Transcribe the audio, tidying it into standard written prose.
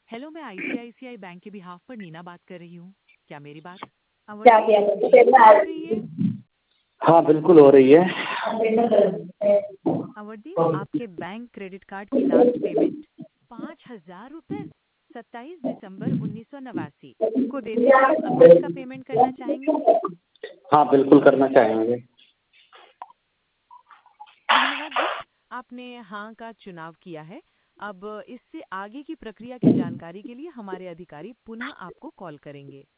Hello, मैं ICICI bank के behalf पर नीना बात कर रही हूँ। क्या मेरी बात क्या अवरदीप किया जी से हो रही है? हाँ बिल्कुल हो रही है। अवरदीप, आपके बैंक क्रेडिट कार्ड की लास्ट पेमेंट 5,000 रुपए 27 दिसंबर 1989 को देने थे। अभी इसका पेमेंट करना चाहेंगे? हाँ बिल्कुल करना चाहेंगे। धन्यवाद जी, आपने हाँ का चुनाव किया है। अब इससे आगे की प्रक्रिया की जानकारी के लिए हमारे अधिकारी पुनः आपको कॉल करेंगे।